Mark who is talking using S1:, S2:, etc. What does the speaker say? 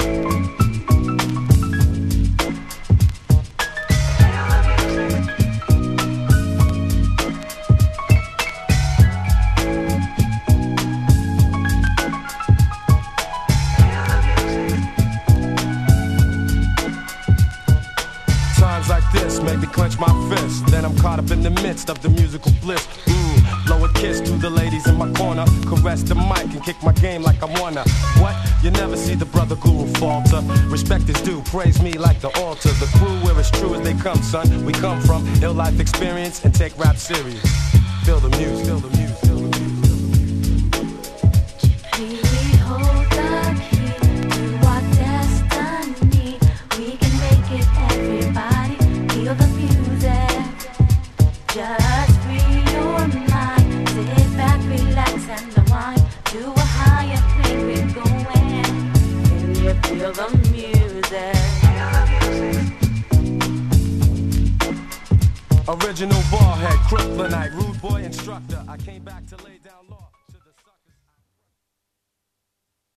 S1: Like this, make me clench my fist. Then I'm caught up in the midst of the musical bliss. Blow a kiss to the ladies in my corner. Caress the mic and kick my game like I wanna. What? You never see the brother guru falter. Respect is due, praise me like the altar. The crew we're as true as they come, son. We come from ill life experience and take rap serious. Feel the music, feel the music, feel the music.
S2: We hold the key to our destiny. We can make it, everybody. Feel the music. Just free your mind. Sit back, relax, and unwind. To a higher plane we're going. Can you feel the music?
S1: Original ballhead, Crooklynite, rude boy instructor. I came back to lay down law.